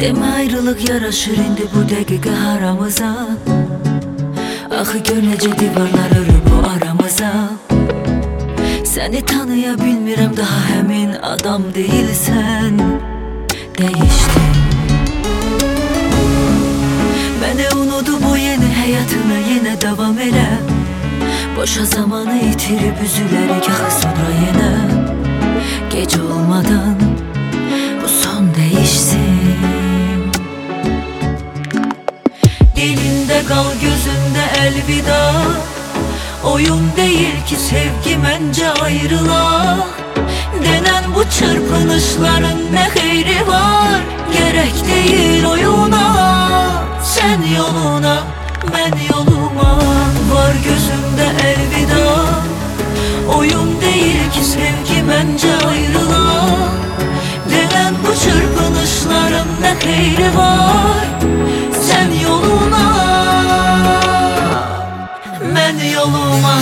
Deme ayrılık yaraşır indi bu dakika aramıza. Axı gönləcə divarlar örür bu aramıza. Səni tanıya bilmirəm, daha həmin adam deyilsən. Değiştin. Məni unudu bu yeni həyatına yenə davam elə. Boşa zamanı itirib üzülərik axı sonra yenə. Gec olmadan bu son değişsin. Dilinde kal, gözünde elvida. Oyun değil ki sevgi, bence ayrıla. Denen bu çırpınışların ne xeyri var? Gerek değil oyuna. Sen yoluna, ben yoluma. Var gözümde elvida. Oyun değil ki sevgi, bence ayrıla. Denen bu çırpınışların ne xeyri var? Sen yoluna, ben yoluma.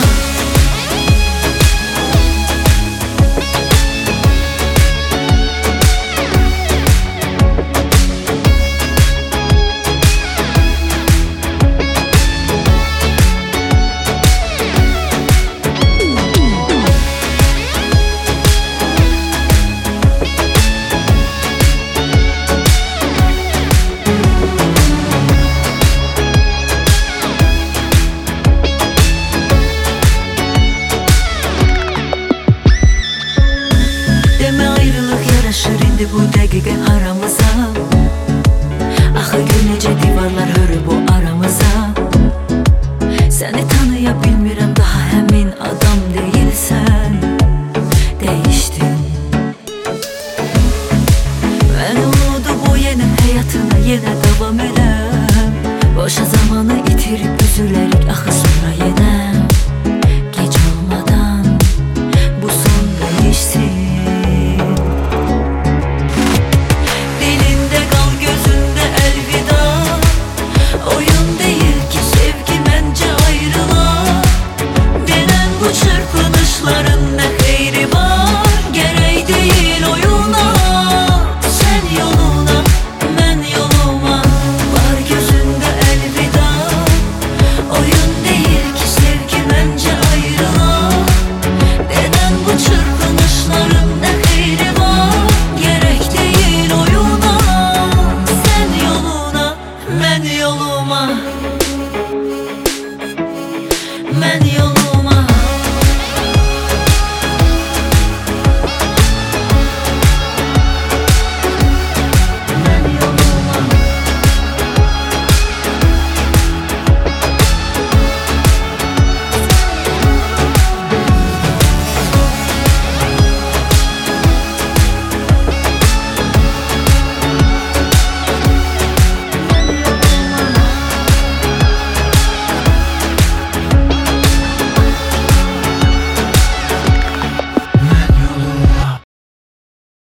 Bu dakika aramıza. Axı gönləcə divarlar hörür bu aramıza. Səni tanıya bilmirəm, daha həmin adam deyilsən. Değiştin. Məni unudu bu yeni həyatına yenə davam elə. Boşa zamanı itirib üzülərik axı sonra yenə. Gec olmadan bu son değişsin. Ben yoluma, ben yoluma.